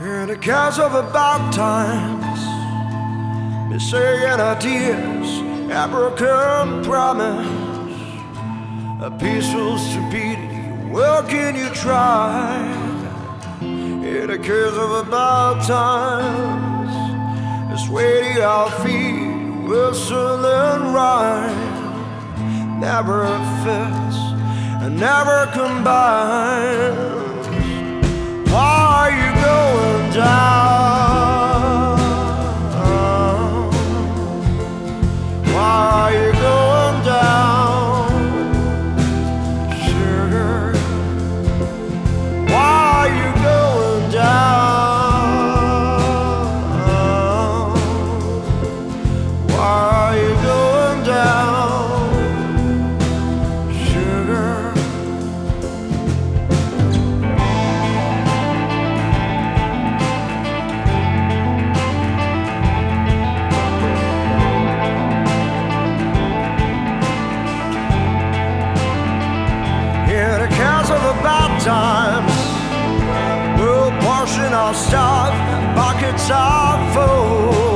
And the cares of about times, missing ideas, a broken promise, a peaceful stupidity. Where can you try? In the cares of about times, persuading our feet, whistle and rhyme, never fits and never combines. Why are you going down? Why are you going down, sugar? Why are you going down? Why are you going down, sugar? About times we'll portion our stuff, buckets are full.